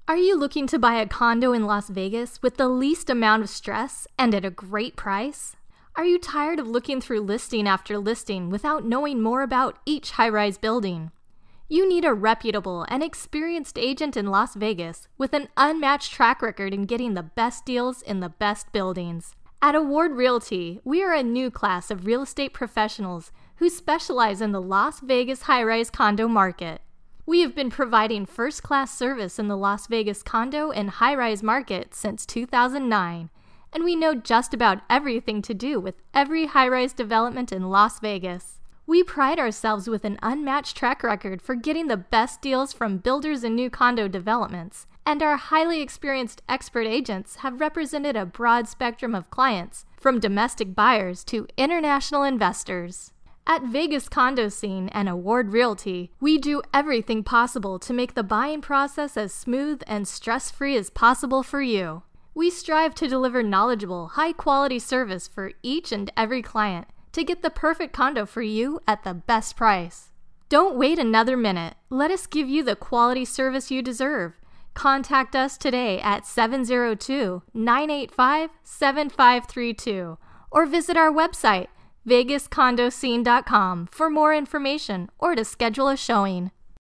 Are you looking to buy a condo in Las Vegas with the least amount of stress and at a great price? Are you tired of looking through listing after listing without knowing more about each high-rise building? You need a reputable and experienced agent in Las Vegas with an unmatched track record in getting the best deals in the best buildings. At Award Realty, we are a new class of real estate professionals who specialize in the Las Vegas high-rise condo market. We have been providing first-class service in the Las Vegas condo and high-rise market since 2009, and we know just about everything to do with every high-rise development in Las Vegas. We pride ourselves with an unmatched track record for getting the best deals from builders and new condo developments, and our highly experienced expert agents have represented a broad spectrum of clients, from domestic buyers to international investors. At Vegas Condo Scene and Award Realty, we do everything possible to make the buying process as smooth and stress-free as possible for you. We strive to deliver knowledgeable, high-quality service for each and every client to get the perfect condo for you at the best price. Don't wait another minute. Let us give you the quality service you deserve. Contact us today at 702-985-7532 or visit our website, vegascondoscene.com, for more information or to schedule a showing.